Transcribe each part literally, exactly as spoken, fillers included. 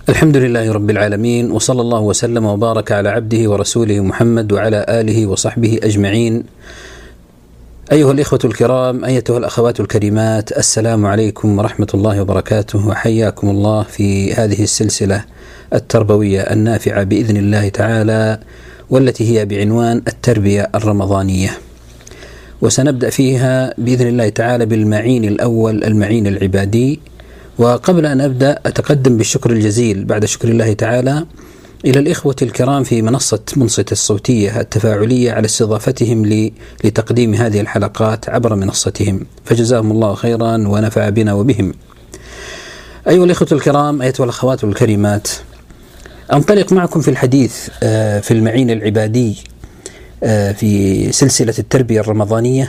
الحمد لله رب العالمين، وصلى الله وسلم وبارك على عبده ورسوله محمد وعلى آله وصحبه أجمعين. أيها الإخوة الكرام، أيتها الأخوات الكريمات، السلام عليكم ورحمة الله وبركاته، وحياكم الله في هذه السلسلة التربوية النافعة بإذن الله تعالى، والتي هي بعنوان التربية الرمضانية. وسنبدأ فيها بإذن الله تعالى بالمعين الأول، المعين العبادي. وقبل أن أبدأ أتقدم بالشكر الجزيل بعد شكر الله تعالى إلى الإخوة الكرام في منصة منصت الصوتية التفاعلية على استضافتهم لتقديم هذه الحلقات عبر منصتهم، فجزاهم الله خيرا ونفع بنا وبهم. أيها الإخوة الكرام، أيتها الأخوات الكريمات، أنطلق معكم في الحديث في المعين العبادي في سلسلة التربية الرمضانية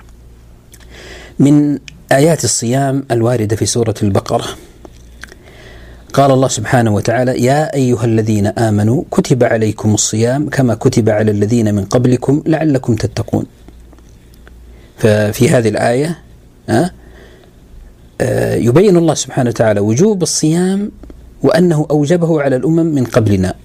من آيات الصيام الواردة في سورة البقرة. قال الله سبحانه وتعالى: يا أيها الذين آمنوا كتب عليكم الصيام كما كتب على الذين من قبلكم لعلكم تتقون. ففي هذه الآية يبين الله سبحانه وتعالى وجوب الصيام، وأنه أوجبه على الأمم من قبلنا،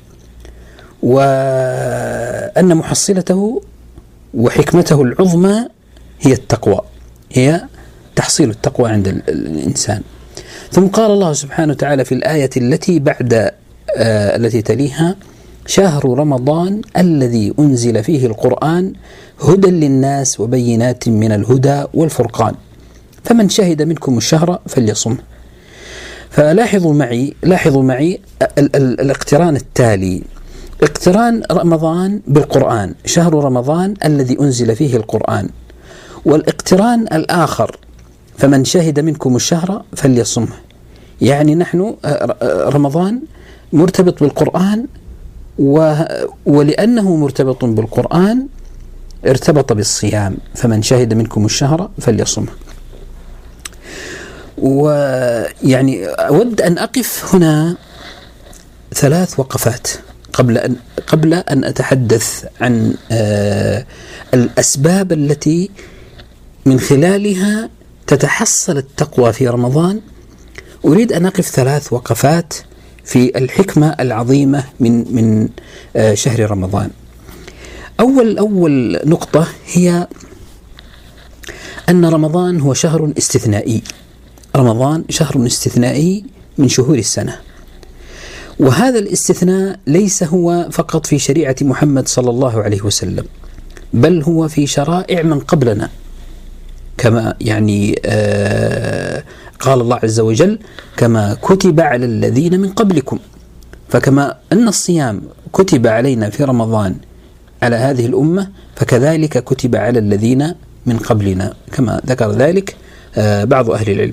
وأن محصلته وحكمته العظمى هي التقوى، هي تحصيل التقوى عند الإنسان. ثم قال الله سبحانه وتعالى في الآية التي بعد آه التي تليها: شهر رمضان الذي أنزل فيه القرآن هدى للناس وبينات من الهدى والفرقان فمن شهد منكم الشهر فليصمه. فلاحظوا معي لاحظوا معي ال ال الاقتران التالي: اقتران رمضان بالقرآن، شهر رمضان الذي أنزل فيه القرآن، والاقتران الآخر فمن شهد منكم الشهر فليصمه. يعني نحن رمضان مرتبط بالقرآن، ولأنه مرتبط بالقرآن ارتبط بالصيام، فمن شهد منكم الشهر فليصمه. ويعني أود أن أقف هنا ثلاث وقفات قبل أن قبل أن أتحدث عن الأسباب التي من خلالها تتحصل التقوى في رمضان. أريد أن أقف ثلاث وقفات في الحكمة العظيمة من من شهر رمضان. أول أول نقطة هي أن رمضان هو شهر استثنائي. رمضان شهر استثنائي من شهور السنة، وهذا الاستثناء ليس هو فقط في شريعة محمد صلى الله عليه وسلم، بل هو في شرائع من قبلنا، كما يعني آه قال الله عز وجل: كما كتب على الذين من قبلكم. فكما أن الصيام كتب علينا في رمضان على هذه الأمة، فكذلك كتب على الذين من قبلنا، كما ذكر ذلك آه بعض أهل العلم.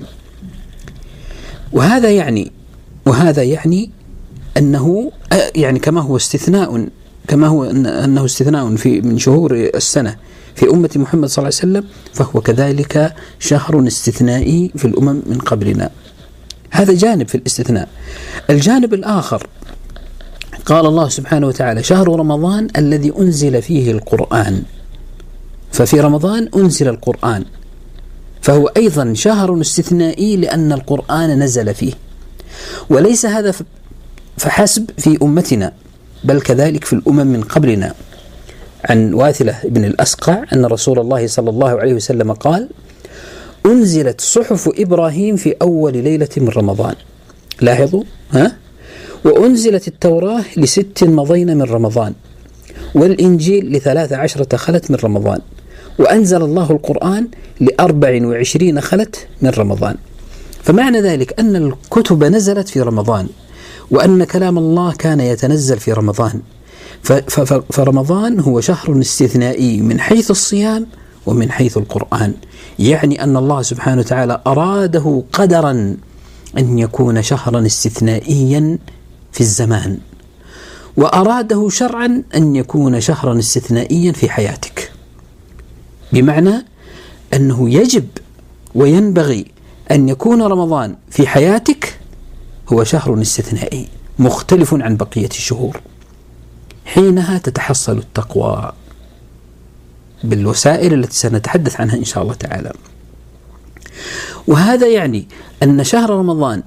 وهذا يعني وهذا يعني أنه آه يعني كما هو استثناء كما هو أنه استثناء في من شهور السنة في أمة محمد صلى الله عليه وسلم، فهو كذلك شهر استثنائي في الأمم من قبلنا. هذا جانب في الاستثناء. الجانب الآخر قال الله سبحانه وتعالى: شهر رمضان الذي أنزل فيه القرآن. ففي رمضان أنزل القرآن، فهو أيضا شهر استثنائي لأن القرآن نزل فيه. وليس هذا فحسب في أمتنا، بل كذلك في الأمم من قبلنا. عن واثلة بن الأسقع أن رسول الله صلى الله عليه وسلم قال: أنزلت صحف إبراهيم في أول ليلة من رمضان. لاحظوا ها وأنزلت التوراة لست مضين من رمضان، والإنجيل لثلاث عشرة خلت من رمضان، وأنزل الله القرآن لأربع وعشرين خلت من رمضان. فمعنى ذلك أن الكتب نزلت في رمضان، وأن كلام الله كان يتنزل في رمضان. فرمضان هو شهر استثنائي من حيث الصيام ومن حيث القرآن. يعني أن الله سبحانه وتعالى أراده قدرا أن يكون شهرا استثنائيا في الزمان، وأراده شرعا أن يكون شهرا استثنائيا في حياتك، بمعنى أنه يجب وينبغي أن يكون رمضان في حياتك هو شهر استثنائي مختلف عن بقية الشهور. حينها تتحصل التقوى بالوسائل التي سنتحدث عنها إن شاء الله تعالى. وهذا يعني أن شهر رمضان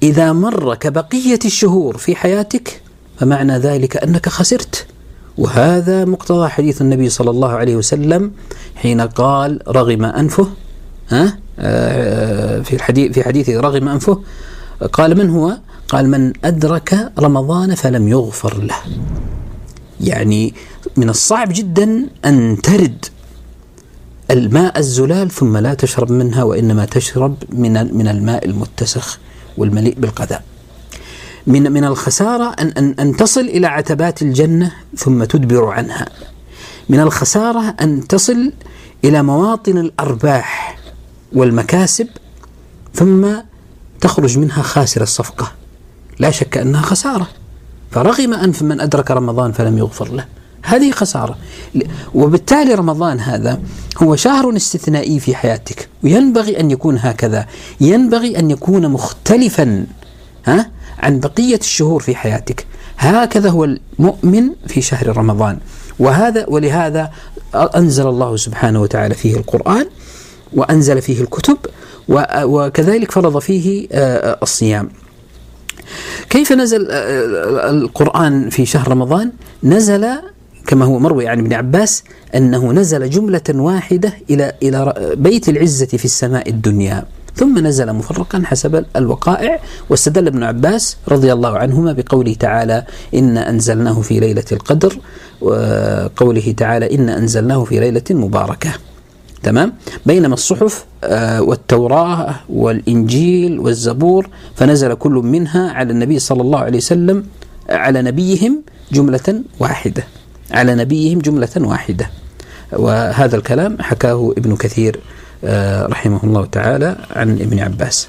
إذا مر كبقية الشهور في حياتك فمعنى ذلك أنك خسرت. وهذا مقتضى حديث النبي صلى الله عليه وسلم حين قال رغم أنفه، ها في الحديث في حديث رغم أنفه، قال من هو؟ قال من أدرك رمضان فلم يغفر له. يعني من الصعب جدا أن ترد الماء الزلال ثم لا تشرب منها، وإنما تشرب من من الماء المتسخ والمليء بالقذى. من من الخسارة أن أن أن تصل إلى عتبات الجنة ثم تدبر عنها. من الخسارة أن تصل إلى مواطن الأرباح والمكاسب ثم تخرج منها خاسر الصفقة. لا شك أنها خسارة. فرغم أنف من أدرك رمضان فلم يغفر له، هذه خسارة. وبالتالي رمضان هذا هو شهر استثنائي في حياتك، وينبغي أن يكون هكذا، ينبغي أن يكون مختلفا ها عن بقية الشهور في حياتك. هكذا هو المؤمن في شهر رمضان. وهذا ولهذا أنزل الله سبحانه وتعالى فيه القرآن، وأنزل فيه الكتب، وكذلك فرض فيه الصيام. كيف نزل القرآن في شهر رمضان؟ نزل كما هو مروي عن ابن عباس أنه نزل جملة واحدة إلى إلى بيت العزة في السماء الدنيا، ثم نزل مفرقا حسب الوقائع. واستدل ابن عباس رضي الله عنهما بقوله تعالى إنا أنزلناه في ليلة القدر، وقوله تعالى إنا أنزلناه في ليلة مباركة. تمام. بينما الصحف والتوراة والإنجيل والزبور فنزل كل منها على النبي صلى الله عليه وسلم على نبيهم جملة واحدة على نبيهم جملة واحدة. وهذا الكلام حكاه ابن كثير رحمه الله تعالى عن ابن عباس.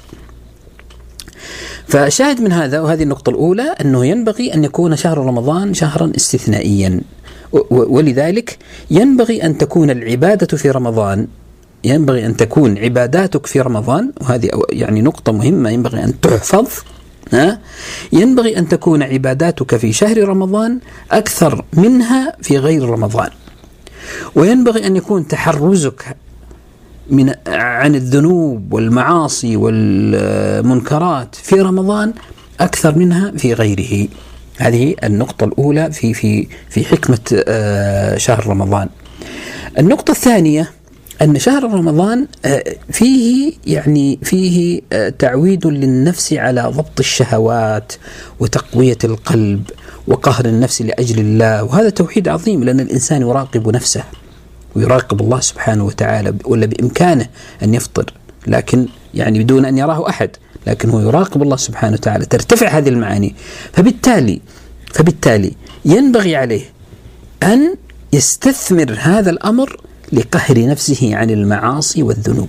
فشاهد من هذا، وهذه النقطة الأولى، أنه ينبغي أن يكون شهر رمضان شهرا استثنائيا، ولذلك ينبغي أن تكون العبادة في رمضان، ينبغي أن تكون عباداتك في رمضان، وهذه يعني نقطة مهمة ينبغي أن تحفظ. ها؟ ينبغي أن تكون عباداتك في شهر رمضان أكثر منها في غير رمضان، وينبغي أن يكون تحرزك من عن الذنوب والمعاصي والمنكرات في رمضان أكثر منها في غيره. هذه النقطة الأولى في في في حكمة شهر رمضان. النقطة الثانية أن شهر رمضان فيه يعني فيه تعويد للنفس على ضبط الشهوات وتقوية القلب وقهر النفس لأجل الله، وهذا توحيد عظيم، لأن الإنسان يراقب نفسه ويراقب الله سبحانه وتعالى، ولا بإمكانه أن يفطر لكن يعني بدون أن يراه أحد، لكن هو يراقب الله سبحانه وتعالى. ترتفع هذه المعاني، فبالتالي فبالتالي ينبغي عليه أن يستثمر هذا الأمر لقهر نفسه عن المعاصي والذنوب.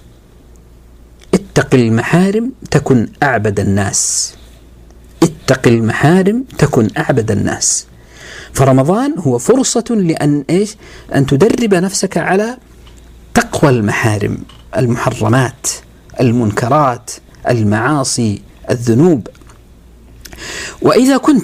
اتق المحارم تكن أعبد الناس، اتق المحارم تكن أعبد الناس. فرمضان هو فرصة لأن إيش؟ أن تدرب نفسك على تقوى المحارم، المحرمات، المنكرات، المعاصي، الذنوب. وإذا كنت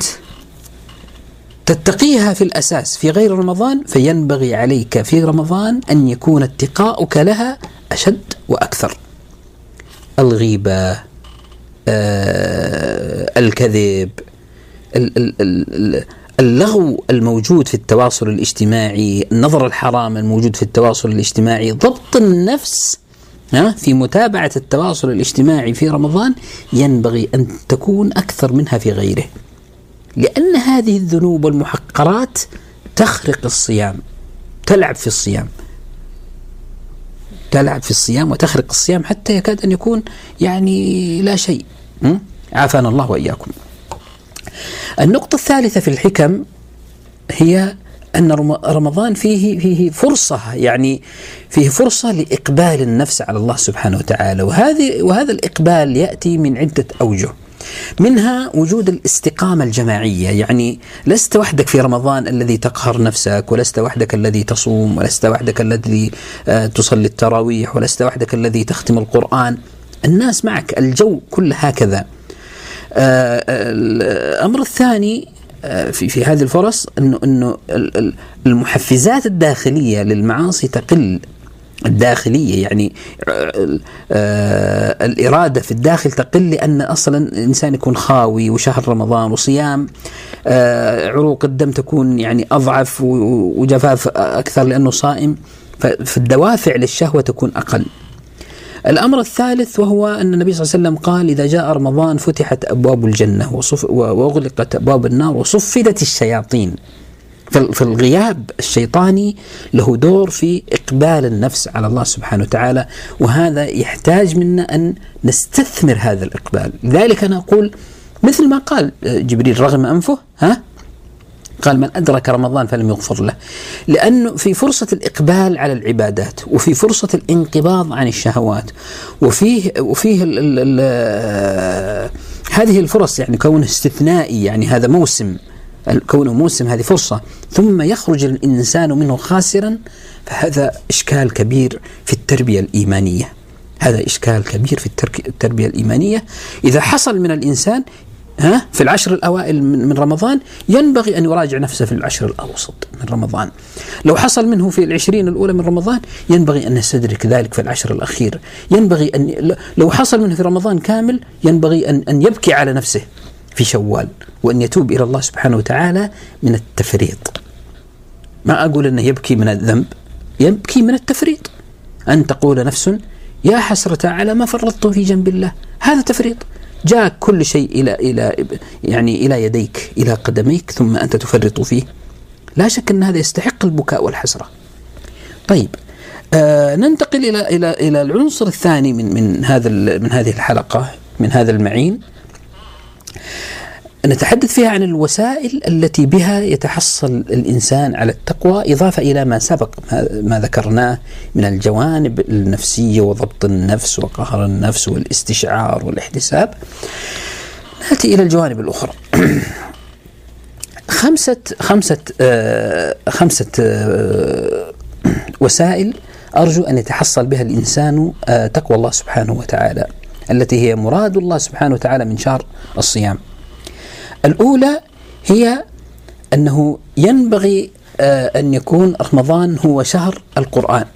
تتقيها في الأساس في غير رمضان، فينبغي عليك في رمضان أن يكون اتقاؤك لها أشد وأكثر. الغيبة، آه، الكذب، ال ال ال اللغو الموجود في التواصل الاجتماعي، النظر الحرام الموجود في التواصل الاجتماعي، ضبط النفس في متابعة التواصل الاجتماعي في رمضان ينبغي أن تكون أكثر منها في غيره، لأن هذه الذنوب والمحقرات تخرق الصيام، تلعب في الصيام تلعب في الصيام وتخرق الصيام حتى يكاد أن يكون يعني لا شيء. عافانا الله وإياكم. النقطة الثالثة في الحكم هي أن رمضان فيه فيه فرصة، يعني فيه فرصة لإقبال النفس على الله سبحانه وتعالى، وهذه وهذا الإقبال يأتي من عدة أوجه، منها وجود الاستقامة الجماعية. يعني لست وحدك في رمضان الذي تقهر نفسك، ولست وحدك الذي تصوم، ولست وحدك الذي تصلي التراويح، ولست وحدك الذي تختم القرآن، الناس معك، الجو كله هكذا. الأمر الثاني في في هذه الفرص انه انه المحفزات الداخليه للمعاصي تقل، الداخلية، يعني الإرادة في الداخل تقل، لأن أصلا الإنسان يكون خاوي، وشهر رمضان وصيام عروق الدم تكون يعني أضعف وجفاف أكثر لأنه صائم، ففي الدوافع للشهوة تكون أقل. الأمر الثالث وهو أن النبي صلى الله عليه وسلم قال: إذا جاء رمضان فتحت أبواب الجنة وأغلقت أبواب النار وصفدت الشياطين. فالغياب الشيطاني له دور في إقبال النفس على الله سبحانه وتعالى، وهذا يحتاج منا أن نستثمر هذا الإقبال. لذلك أنا أقول مثل ما قال جبريل رغم أنفه، ها قال: من أدرك رمضان فلم يغفر له، لأنه في فرصة الإقبال على العبادات، وفي فرصة الانقباض عن الشهوات، وفيه وفيه ال ال ال هذه الفرص يعني كونه استثنائي، يعني هذا موسم، كونه موسم هذه فرصة، ثم يخرج الإنسان منه خاسرا، فهذا إشكال كبير في التربية الإيمانية. هذا إشكال كبير في التربية الإيمانية. إذا حصل من الإنسان ها في العشر الأوائل من رمضان، ينبغي أن يراجع نفسه في العشر الأوسط من رمضان. لو حصل منه في العشرين الأولى من رمضان، ينبغي أن يستدرك ذلك في العشر الأخير. ينبغي أن لو حصل منه في رمضان كامل، ينبغي أن أن يبكي على نفسه في شوال، وأن يتوب إلى الله سبحانه وتعالى من التفريط. ما أقول أنه يبكي من الذنب، يبكي من التفريط. أن تقول نفس: يا حسرة على ما فرطت في جنب الله. هذا تفريط. جاء كل شيء إلى إلى يعني إلى يديك، إلى قدميك، ثم أنت تفرط فيه. لا شك أن هذا يستحق البكاء والحسرة. طيب، آه ننتقل إلى إلى إلى العنصر الثاني من من هذا من هذه الحلقة، من هذا المعين. نتحدث فيها عن الوسائل التي بها يتحصل الإنسان على التقوى، إضافة إلى ما سبق ما ذكرناه من الجوانب النفسية وضبط النفس وقهر النفس والاستشعار والاحتساب. نأتي إلى الجوانب الأخرى. خمسة خمسة آه خمسة آه وسائل أرجو أن يتحصل بها الإنسان آه تقوى الله سبحانه وتعالى، التي هي مراد الله سبحانه وتعالى من شهر الصيام. الأولى هي أنه ينبغي أن يكون رمضان هو شهر القرآن.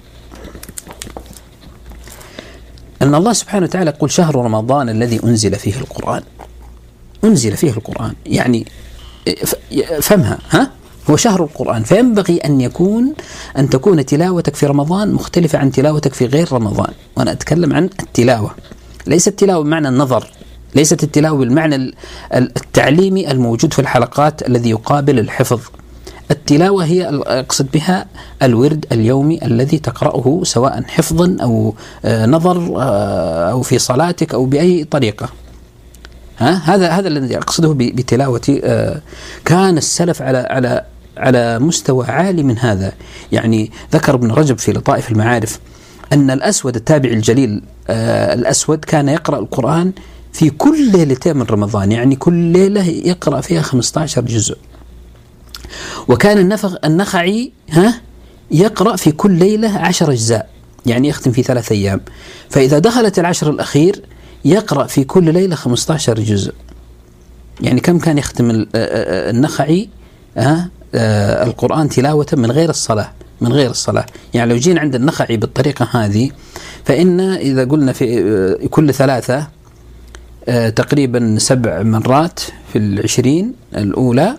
أن الله سبحانه وتعالى يقول: شهر رمضان الذي أنزل فيه القرآن. أنزل فيه القرآن يعني فهمها، ها هو شهر القرآن، فينبغي أن يكون أن تكون تلاوتك في رمضان مختلفة عن تلاوتك في غير رمضان. وأنا أتكلم عن التلاوة، ليس التلاوة بمعنى النظر، ليست التلاوة بالمعنى التعليمي الموجود في الحلقات الذي يقابل الحفظ. التلاوة هي أقصد بها الورد اليومي الذي تقرأه سواء حفظا أو نظر أو في صلاتك أو بأي طريقة. ها هذا هذا الذي أقصده بتلاوة. كان السلف على على على مستوى عالي من هذا. يعني ذكر ابن رجب في لطائف المعارف أن الأسود التابع الجليل الأسود كان يقرأ القرآن في كل ليلتين من رمضان، يعني كل ليلة يقرأ فيها خمسة عشر جزء. وكان النفخ النخعي ها يقرأ في كل ليلة عشر أجزاء، يعني يختم في ثلاث أيام. فإذا دخلت العشر الأخير يقرأ في كل ليلة خمسة عشر جزء. يعني كم كان يختم النخعي ها القرآن تلاوة من غير الصلاة، من غير الصلاة. يعني لو جينا عند النخعي بالطريقة هذه، فإن إذا قلنا في كل ثلاثة تقريبا سبع مرات في العشرين الأولى،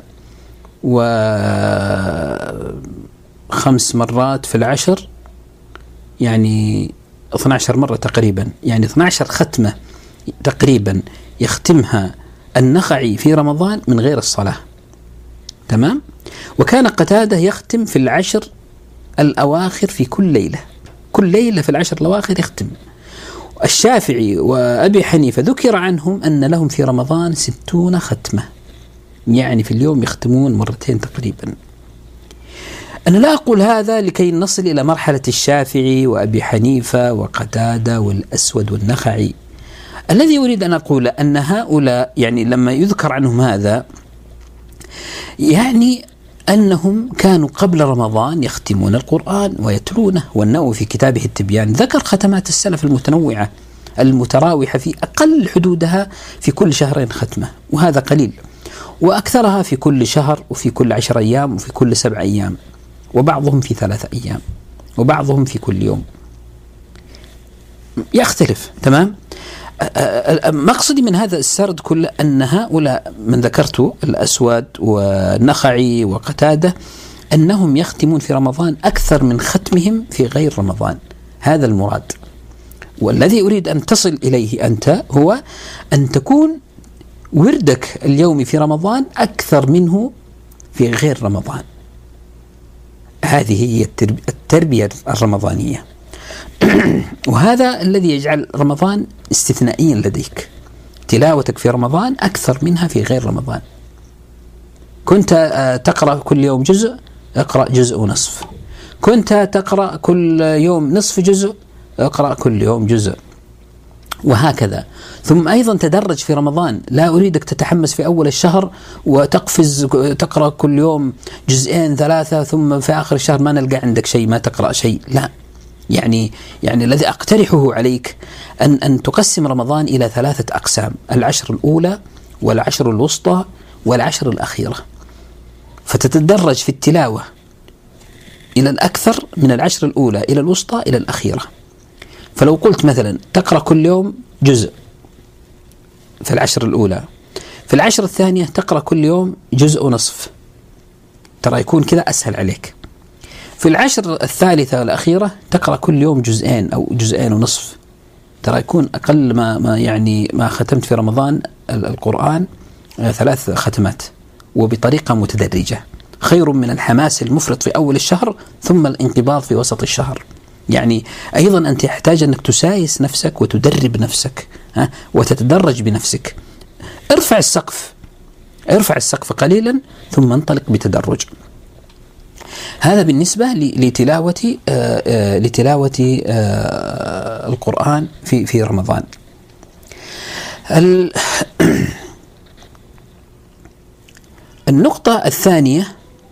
وخمس مرات في العشر، يعني اثنتا عشرة مرة تقريبا، يعني اثنتا عشرة ختمة تقريبا يختمها النخعي في رمضان من غير الصلاة. تمام. وكان قتادة يختم في العشر الأواخر في كل ليلة، كل ليلة في العشر الأواخر يختم. الشافعي وأبي حنيفة ذكر عنهم أن لهم في رمضان ستون ختمة، يعني في اليوم يختمون مرتين تقريبا. أنا لا أقول هذا لكي نصل إلى مرحلة الشافعي وأبي حنيفة وقتادة والأسود والنخعي. الذي أريد أن أقول أن هؤلاء يعني لما يذكر عنهم هذا، يعني أنهم كانوا قبل رمضان يختمون القرآن ويتلونه. والنووي في كتابه التبيان ذكر ختمات السلف المتنوعة المتراوحة في أقل حدودها في كل شهرين ختمة، وهذا قليل، وأكثرها في كل شهر وفي كل عشر أيام وفي كل سبع أيام، وبعضهم في ثلاث أيام، وبعضهم في كل يوم. يختلف. تمام. مقصدي من هذا السرد كله أن هؤلاء من ذكرت الأسود والنخعي وقتادة أنهم يختمون في رمضان أكثر من ختمهم في غير رمضان. هذا المراد، والذي أريد أن تصل إليه أنت هو أن تكون وردك اليومي في رمضان أكثر منه في غير رمضان. هذه هي التربية الرمضانية. وهذا الذي يجعل رمضان استثنائيا لديك. تلاوتك في رمضان أكثر منها في غير رمضان. كنت تقرأ كل يوم جزء، اقرأ جزء ونصف. كنت تقرأ كل يوم نصف جزء، اقرأ كل يوم جزء، وهكذا. ثم أيضا تدرج في رمضان. لا أريدك تتحمس في أول الشهر وتقفز تقرأ كل يوم جزئين ثلاثة، ثم في آخر الشهر ما نلقى عندك شيء، ما تقرأ شيء. لا، يعني يعني الذي أقترحه عليك أن أن تقسم رمضان إلى ثلاثة أقسام: العشر الأولى والعشر الوسطى والعشر الأخيرة، فتتدرج في التلاوة إلى الأكثر من العشر الأولى إلى الوسطى إلى الأخيرة. فلو قلت مثلا تقرأ كل يوم جزء في العشر الأولى، في العشر الثانية تقرأ كل يوم جزء ونصف، ترى يكون كذا أسهل عليك. في العشر الثالثة والأخيرة تقرأ كل يوم جزئين أو جزئين ونصف، ترى يكون أقل ما, ما يعني ما ختمت في رمضان القرآن ثلاث ختمات وبطريقة متدرجة، خير من الحماس المفرط في أول الشهر ثم الانقباض في وسط الشهر. يعني أيضا أنت يحتاج أنك تسايس نفسك وتدرب نفسك، ها، وتتدرج بنفسك. ارفع السقف ارفع السقف قليلا ثم انطلق بتدرج. هذا بالنسبة لتلاوة لتلاوة القرآن في في رمضان. النقطة الثانية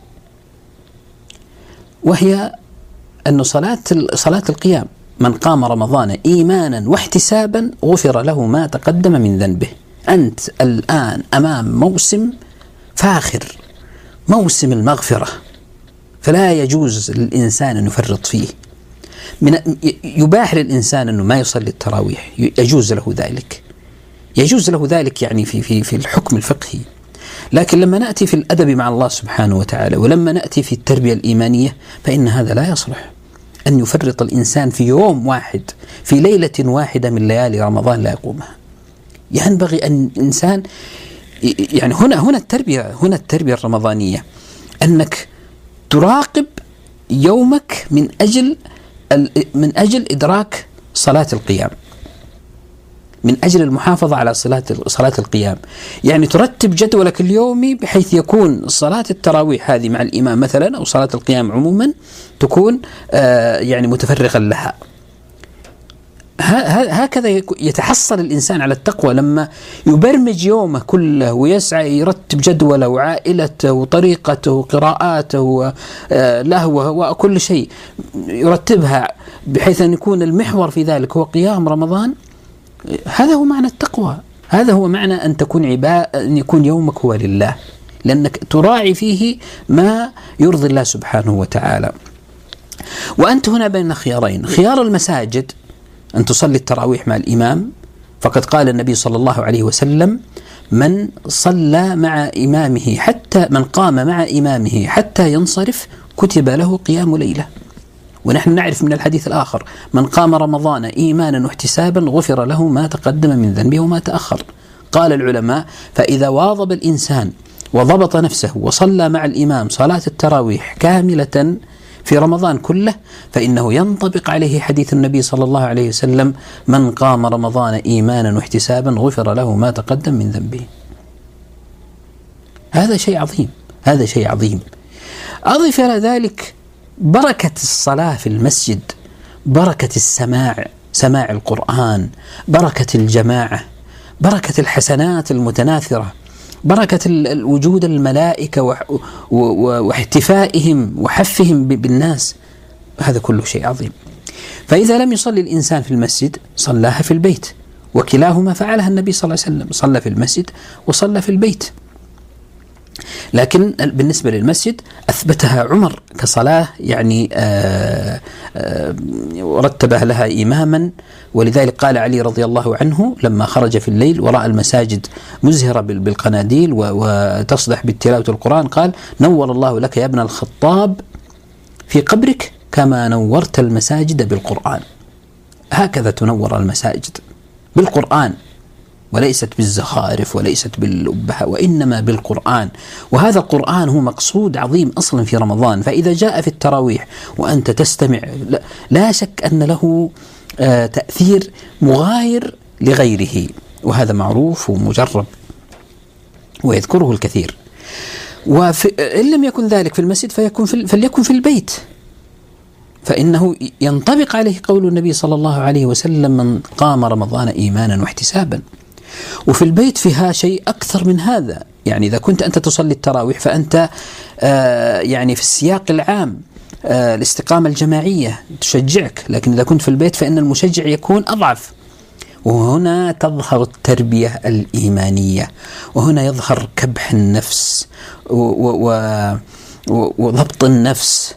وهي أن صلاة صلاة القيام، من قام رمضان إيمانا واحتسابا غفر له ما تقدم من ذنبه. أنت الآن أمام موسم فاخر، موسم المغفرة، فلا يجوز للإنسان أن يفرط فيه. من يباح للإنسان أنه ما يصلي التراويح، يجوز له ذلك، يجوز له ذلك يعني في في في الحكم الفقهي. لكن لما نأتي في الأدب مع الله سبحانه وتعالى، ولما نأتي في التربية الإيمانية، فإن هذا لا يصلح أن يفرط الإنسان في يوم واحد، في ليلة واحدة من ليالي رمضان لا يقومها. ينبغي أن الإنسان يعني هنا هنا التربية هنا التربية الرمضانية أنك تراقب يومك من أجل من أجل إدراك صلاة القيام، من أجل المحافظة على صلاة صلاة القيام. يعني ترتب جدولك اليومي بحيث يكون صلاة التراويح هذه مع الإمام مثلا، أو صلاة القيام عموما، تكون آه يعني متفرغا لها. هكذا يتحصل الإنسان على التقوى لما يبرمج يومه كله ويسعى يرتب جدوله وعائلته وطريقته وقراءاته ولهوه وكل شيء يرتبها بحيث أن يكون المحور في ذلك هو قيام رمضان. هذا هو معنى التقوى، هذا هو معنى أن تكون عبادة، أن يكون يومك هو لله، لأنك تراعي فيه ما يرضي الله سبحانه وتعالى. وأنت هنا بين خيارين: خيار المساجد أن تصلي التراويح مع الإمام، فقد قال النبي صلى الله عليه وسلم: من صلى مع إمامه حتى من قام مع إمامه حتى ينصرف كتب له قيام ليلة. ونحن نعرف من الحديث الآخر: من قام رمضان إيمانا واحتسابا غفر له ما تقدم من ذنبه وما تأخر. قال العلماء: فإذا واظب الإنسان وضبط نفسه وصلى مع الإمام صلاة التراويح كاملة في رمضان كله، فإنه ينطبق عليه حديث النبي صلى الله عليه وسلم: من قام رمضان إيمانا واحتسابا غفر له ما تقدم من ذنبه. هذا شيء عظيم، هذا شيء عظيم. أضف إلى ذلك بركة الصلاة في المسجد، بركة السماع، سماع القرآن، بركة الجماعة، بركة الحسنات المتناثرة، بركة الوجود الملائكة واحتفائهم وحفهم بالناس. هذا كله شيء عظيم. فإذا لم يصلي الإنسان في المسجد صلاها في البيت، وكلاهما فعلها النبي صلى الله عليه وسلم، صلى في المسجد وصلى في البيت. لكن بالنسبة للمسجد أثبتها عمر كصلاة يعني آآ آآ رتبها لها إماما، ولذلك قال علي رضي الله عنه لما خرج في الليل ورأى المساجد مزهرة بالقناديل وتصدح بالتلاوة القرآن قال: نور الله لك يا ابن الخطاب في قبرك كما نورت المساجد بالقرآن. هكذا تنور المساجد بالقرآن، وليست بالزخارف وليست بالأبهة، وإنما بالقرآن. وهذا القرآن هو مقصود عظيم أصلا في رمضان. فإذا جاء في التراويح وأنت تستمع لا شك أن له آه تأثير مغاير لغيره، وهذا معروف ومجرب ويذكره الكثير. وإن لم يكن ذلك في المسجد فيكون في فليكن في البيت، فإنه ينطبق عليه قول النبي صلى الله عليه وسلم: من قام رمضان إيمانا واحتسابا. وفي البيت فيها شيء أكثر من هذا. يعني إذا كنت أنت تصلي التراويح فأنت آه يعني في السياق العام آه الاستقامة الجماعية تشجعك، لكن إذا كنت في البيت فإن المشجع يكون أضعف. وهنا تظهر التربية الإيمانية، وهنا يظهر كبح النفس وضبط النفس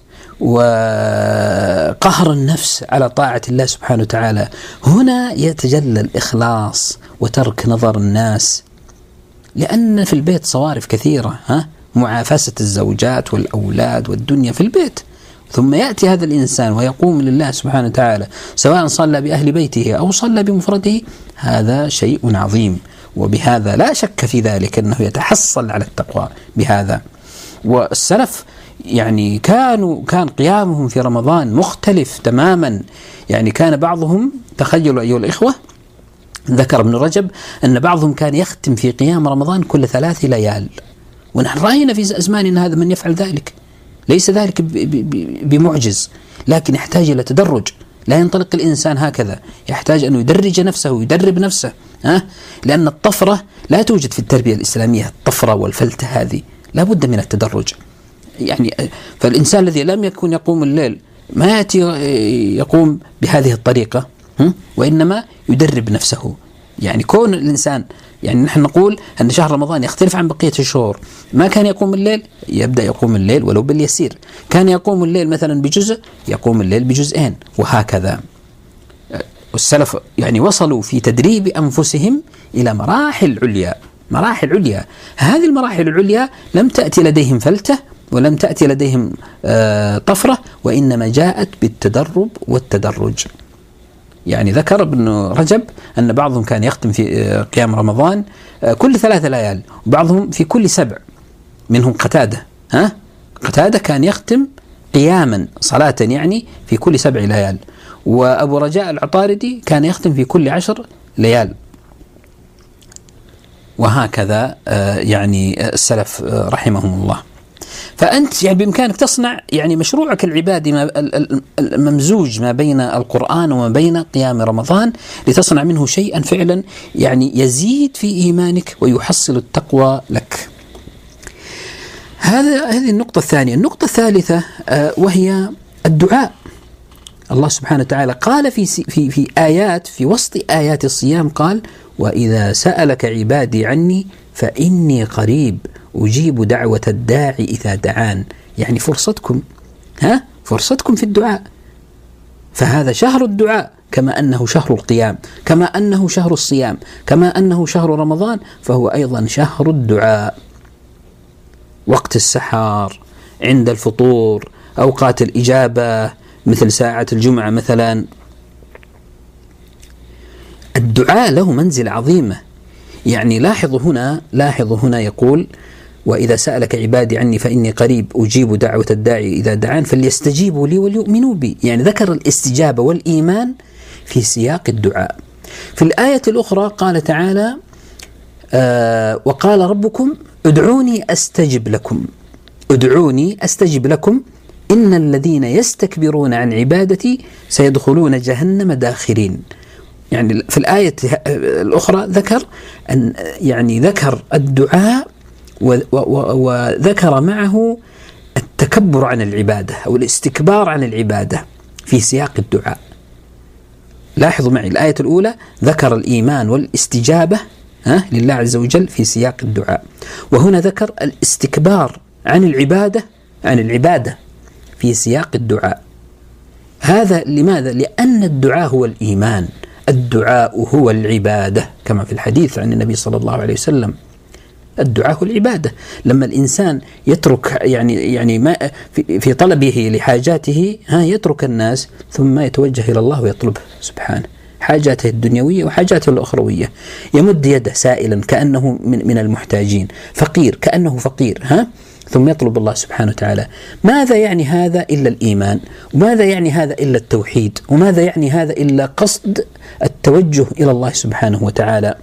وقهر النفس على طاعة الله سبحانه وتعالى. هنا يتجلى الإخلاص وترك نظر الناس، لأن في البيت صوارف كثيرة، ها معافسة الزوجات والأولاد والدنيا في البيت. ثم يأتي هذا الإنسان ويقوم لله سبحانه وتعالى سواء صلى بأهل بيته أو صلى بمفرده، هذا شيء عظيم. وبهذا لا شك في ذلك أنه يتحصل على التقوى بهذا. والسلف يعني كانوا كان قيامهم في رمضان مختلف تماما. يعني كان بعضهم، تخيلوا أيها الإخوة، ذكر ابن رجب أن بعضهم كان يختم في قيام رمضان كل ثلاث ليال، ونحن رأينا في أزماننا هذا من يفعل ذلك. ليس ذلك بمعجز، لكن يحتاج إلى تدرج. لا ينطلق الإنسان هكذا، يحتاج أن يدرج نفسه ويدرب نفسه، ها؟ لأن الطفرة لا توجد في التربية الإسلامية، الطفرة والفلتة هذه لا بد من التدرج. يعني فالإنسان الذي لم يكن يقوم الليل ما يأتي يقوم بهذه الطريقة، وإنما يدرب نفسه. يعني كون الإنسان، يعني نحن نقول أن شهر رمضان يختلف عن بقية الشهور. ما كان يقوم الليل يبدأ يقوم الليل ولو باليسير، كان يقوم الليل مثلا بجزء يقوم الليل بجزئين، وهكذا. والسلف يعني وصلوا في تدريب أنفسهم إلى مراحل عليا، مراحل عليا. هذه المراحل العليا لم تأتي لديهم فلتة ولم تأتي لديهم آه طفرة، وإنما جاءت بالتدرب والتدرج. يعني ذكر ابن رجب أن بعضهم كان يختم في قيام رمضان كل ثلاثة ليال، وبعضهم في كل سبع. منهم قتادة، ها قتادة كان يختم قياما صلاة يعني في كل سبع ليال. وأبو رجاء العطاردي كان يختم في كل عشر ليال. وهكذا يعني السلف رحمهم الله. فأنت يعني بإمكانك تصنع يعني مشروعك العبادي الممزوج ما بين القرآن وما بين قيام رمضان، لتصنع منه شيئا فعلا يعني يزيد في إيمانك ويحصل التقوى لك. هذا هذه النقطة الثانية. النقطة الثالثة وهي الدعاء. الله سبحانه وتعالى قال في في في آيات، في وسط آيات الصيام قال: وإذا سألك عبادي عني فإني قريب أجيب دعوة الداعي إذا دعان. يعني فرصتكم، ها فرصتكم في الدعاء. فهذا شهر الدعاء، كما أنه شهر القيام، كما أنه شهر الصيام، كما أنه شهر رمضان، فهو أيضا شهر الدعاء. وقت السحر، عند الفطور، أوقات الإجابة مثل ساعة الجمعة مثلا. الدعاء له منزل عظيمة. يعني لاحظوا هنا لاحظوا هنا يقول: وإذا سألك عبادي عني فإني قريب أجيب دعوة الداعي إذا دعان فليستجيبوا لي وليؤمنوا بي. يعني ذكر الاستجابة والإيمان في سياق الدعاء. في الآية الأخرى قال تعالى: آه وقال ربكم ادعوني أستجب لكم، ادعوني أستجب لكم إن الذين يستكبرون عن عبادتي سيدخلون جهنم داخرين. يعني في الآية الأخرى ذكر أن يعني ذكر الدعاء وذكر معه التكبر عن العبادة أو الاستكبار عن العبادة في سياق الدعاء. لاحظوا معي الآية الأولى ذكر الإيمان والاستجابة ها لله عز وجل في سياق الدعاء. وهنا ذكر الاستكبار عن العبادة عن العبادة في سياق الدعاء. هذا لماذا؟ لأن الدعاء هو الإيمان، الدعاء هو العبادة، كما في الحديث عن النبي صلى الله عليه وسلم، الدعاء هو العبادة. لما الإنسان يترك يعني يعني ما في, في طلبه لحاجاته ها يترك الناس ثم يتوجه إلى الله ويطلبه سبحانه حاجاته الدنيوية وحاجاته الأخروية، يمد يده سائلا كأنه من, من المحتاجين، فقير كأنه فقير ها ثم يطلب الله سبحانه وتعالى. ماذا يعني هذا إلا الإيمان؟ وماذا يعني هذا إلا التوحيد؟ وماذا يعني هذا إلا قصد التوجه إلى الله سبحانه وتعالى؟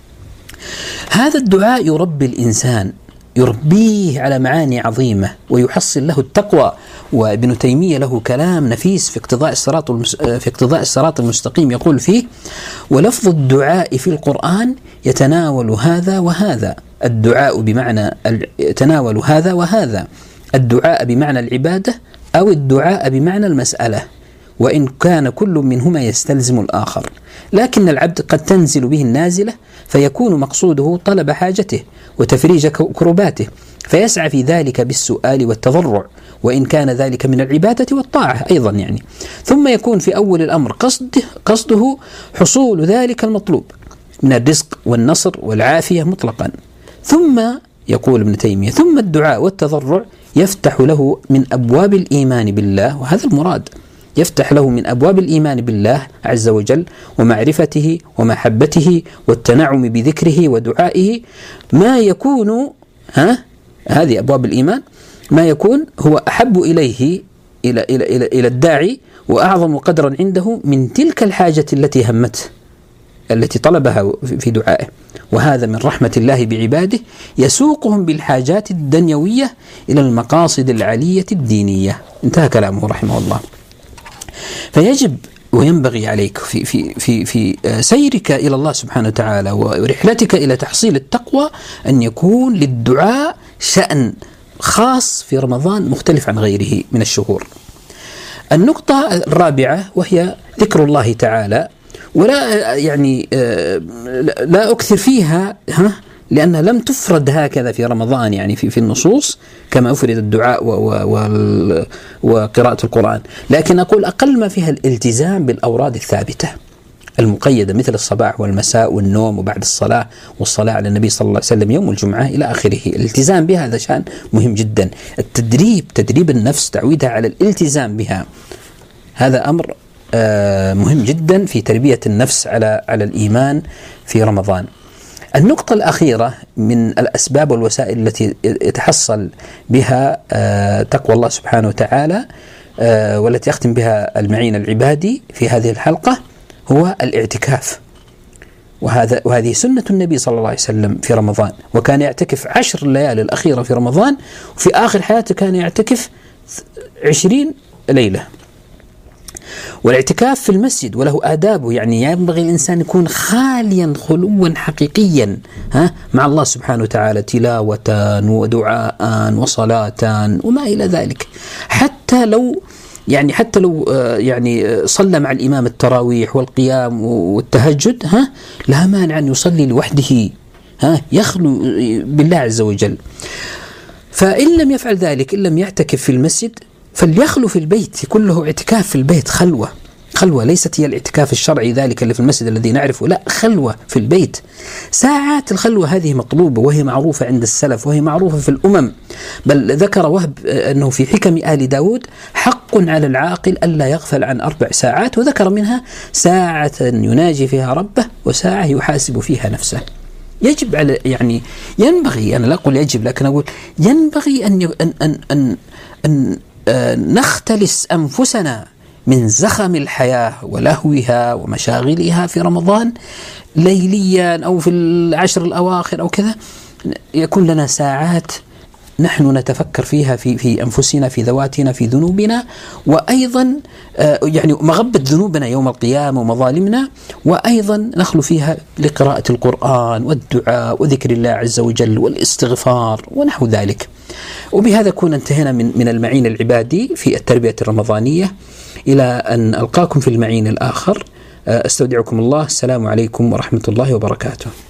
هذا الدعاء يربي الإنسان، يربيه على معاني عظيمة ويحصل له التقوى. وابن تيمية له كلام نفيس في اقتضاء الصراط المس... في اقتضاء الصراط المستقيم، يقول فيه: ولفظ الدعاء في القرآن يتناول هذا وهذا. الدعاء بمعنى يتناول هذا وهذا، الدعاء بمعنى العبادة أو الدعاء بمعنى المسألة، وإن كان كل منهما يستلزم الآخر، لكن العبد قد تنزل به النازلة فيكون مقصوده طلب حاجته وتفريج كرباته، فيسعى في ذلك بالسؤال والتضرع، وإن كان ذلك من العبادة والطاعة أيضا يعني. ثم يكون في أول الأمر قصده, قصده حصول ذلك المطلوب من الرزق والنصر والعافية مطلقا. ثم يقول ابن تيمية: ثم الدعاء والتضرع يفتح له من أبواب الإيمان بالله، وهذا المراد، يفتح له من أبواب الإيمان بالله عز وجل ومعرفته ومحبته والتنعم بذكره ودعائه ما يكون ها هذه أبواب الإيمان ما يكون هو أحب إليه إلى, إلى, إلى, إلى الداعي وأعظم قدرا عنده من تلك الحاجة التي همته التي طلبها في دعائه. وهذا من رحمة الله بعباده، يسوقهم بالحاجات الدنيوية إلى المقاصد العالية الدينية. انتهى كلامه رحمه الله. فيجب وينبغي عليك في في في في سيرك إلى الله سبحانه وتعالى ورحلتك إلى تحصيل التقوى أن يكون للدعاء شأن خاص في رمضان مختلف عن غيره من الشهور. النقطة الرابعة وهي ذكر الله تعالى، ولا يعني لا أكثر فيها ها لأنها لم تفرد هكذا في رمضان يعني في في النصوص كما أفرد الدعاء وقراءة القرآن، لكن أقول أقل ما فيها الالتزام بالأوراد الثابتة المقيدة مثل الصباح والمساء والنوم وبعد الصلاة والصلاة على النبي صلى الله عليه وسلم يوم الجمعة إلى آخره. الالتزام بها هذا شأن مهم جدا. التدريب تدريب النفس تعويدها على الالتزام بها هذا أمر مهم جدا في تربية النفس على على الإيمان في رمضان. النقطة الأخيرة من الأسباب والوسائل التي يتحصل بها تقوى الله سبحانه وتعالى والتي يختم بها المعين العبادي في هذه الحلقة هو الاعتكاف. وهذا وهذه سنة النبي صلى الله عليه وسلم في رمضان، وكان يعتكف عشر الليالي الأخيرة في رمضان، وفي آخر حياته كان يعتكف عشرين ليلة. والاعتكاف في المسجد وله آدابه، يعني ينبغي الإنسان يكون خاليا خلوا حقيقيا ها مع الله سبحانه وتعالى، تلاوة ودعاء وصلاة وما إلى ذلك. حتى لو يعني حتى لو يعني صلى مع الإمام التراويح والقيام والتهجد ها لا مانع أن يصلي لوحده ها يخلو بالله عز وجل. فإن لم يفعل ذلك، إن لم يعتكف في المسجد، فليخلو في البيت، كله اعتكاف في البيت، خلوة خلوة ليست هي الاعتكاف الشرعي ذلك اللي في المسجد الذي نعرفه، لا، خلوة في البيت. ساعات الخلوة هذه مطلوبة وهي معروفة عند السلف وهي معروفة في الأمم، بل ذكر وهب أنه في حكم آل داود: حق على العاقل ألا يغفل عن أربع ساعات، وذكر منها ساعة يناجي فيها ربه وساعة يحاسب فيها نفسه. يجب على يعني ينبغي، أنا لا أقول يجب لكن أقول ينبغي أن أن أن أن, أن نختلس أنفسنا من زخم الحياة ولهوها ومشاغلها في رمضان ليليا أو في العشر الأواخر أو كذا، يكون لنا ساعات نحن نتفكر فيها في في أنفسنا، في ذواتنا، في ذنوبنا، وأيضا يعني مغبة ذنوبنا يوم القيامة ومظالمنا، وأيضا نخلو فيها لقراءة القرآن والدعاء وذكر الله عز وجل والاستغفار ونحو ذلك. وبهذا كنا انتهينا من من المعين العبادي في التربية الرمضانية. إلى أن ألقاكم في المعين الآخر، استودعكم الله. السلام عليكم ورحمة الله وبركاته.